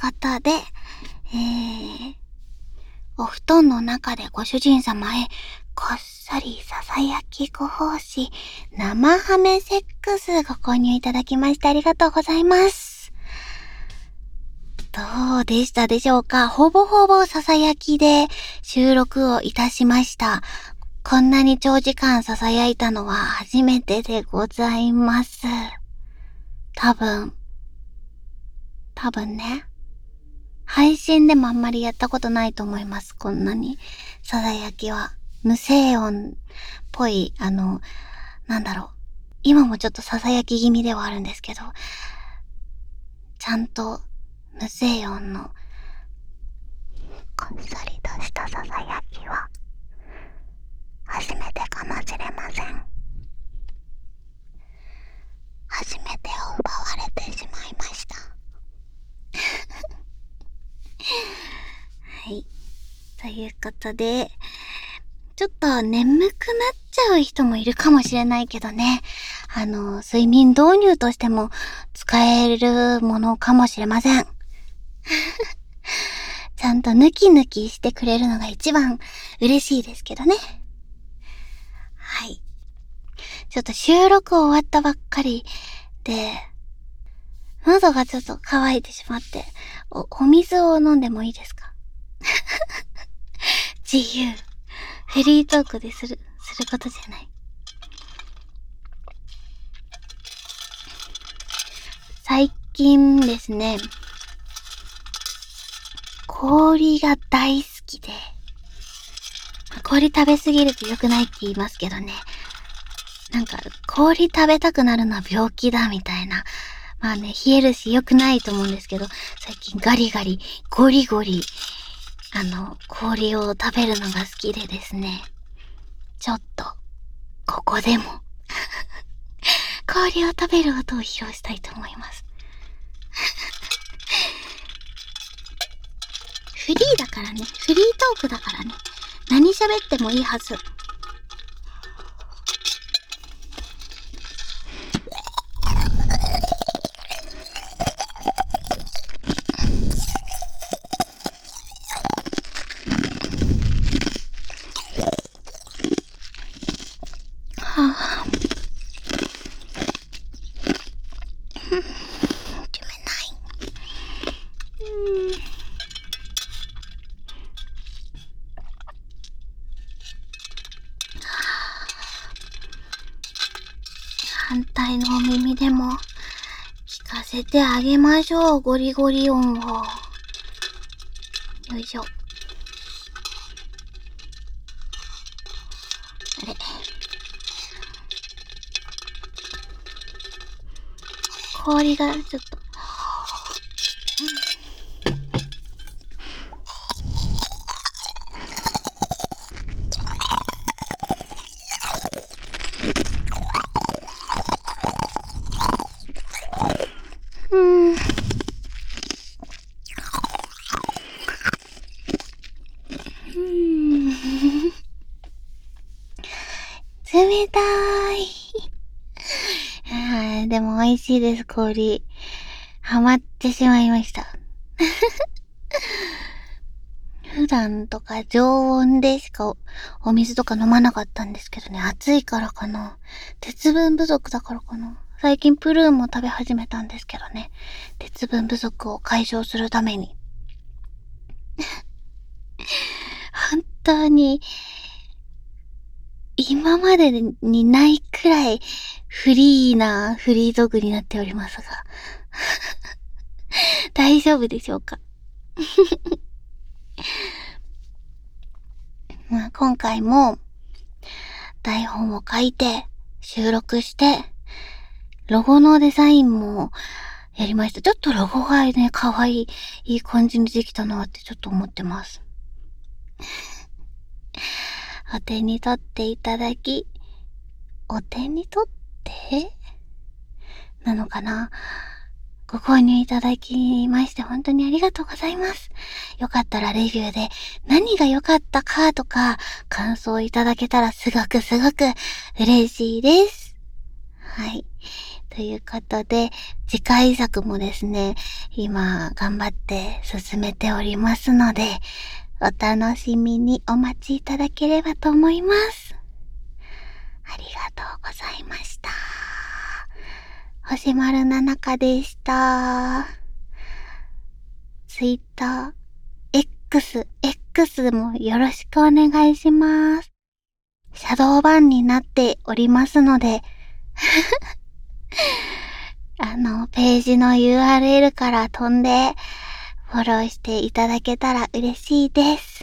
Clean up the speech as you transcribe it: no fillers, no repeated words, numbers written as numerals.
ことで、お布団の中でご主人様へこっそりささやきご奉仕生ハメセックスご購入いただきましてありがとうございます。どうでしたでしょうか？ほぼほぼささやきで収録をいたしました。こんなに長時間ささやいたのは初めてでございます。多分ね。配信でもあんまりやったことないと思います。こんなにささやきは。無声音っぽい、今もちょっとささやき気味ではあるんですけど、ちゃんと無声音のこっそりとしたささやきは初めてかもしれません。初めてを奪われてしまいました。はい。ということで、ちょっと眠くなっちゃう人もいるかもしれないけどね。睡眠導入としても使えるものかもしれません。ちゃんとヌキヌキしてくれるのが一番嬉しいですけどね。はい。ちょっと収録終わったばっかりで、喉がちょっと乾いてしまって、お水を飲んでもいいですか？自由。フリートークですることじゃない。最近ですね、氷が大好きで、氷食べすぎると良くないって言いますけどね、なんか氷食べたくなるのは病気だみたいな、まあね、冷えるし良くないと思うんですけど、最近ガリガリ、ゴリゴリ、氷を食べるのが好きでですね、ちょっと、ここでも、氷を食べる音を披露したいと思います。フリーだからね、フリートークだからね、何喋ってもいいはず。反対のお耳でも聞かせてあげましょう、ゴリゴリ音を。よいしょ。あれ。氷がちょっと。冷たい。でも美味しいです、氷。ハマってしまいました。普段とか常温でしかお水とか飲まなかったんですけどね、暑いからかな。鉄分不足だからかな。最近プルーンも食べ始めたんですけどね、鉄分不足を解消するために。本当に、今までにないくらいフリートークになっておりますが。大丈夫でしょうか？まあ、今回も台本を書いて収録してロゴのデザインもやりました。ちょっとロゴがね、可愛い、いい感じにできたなってちょっと思ってます。お手に取っていただき、お手に取ってなのかな？ご購入いただきまして本当にありがとうございます。よかったらレビューで何が良かったかとか感想いただけたらすごく嬉しいです。はい。 ということで、次回作もですね、今頑張って進めておりますので、お楽しみにお待ちいただければと思います。ありがとうございました。星丸ななかでした。Twitter、X もよろしくお願いします。シャドーバンになっておりますので、ページの URL から飛んで、フォローしていただけたら嬉しいです。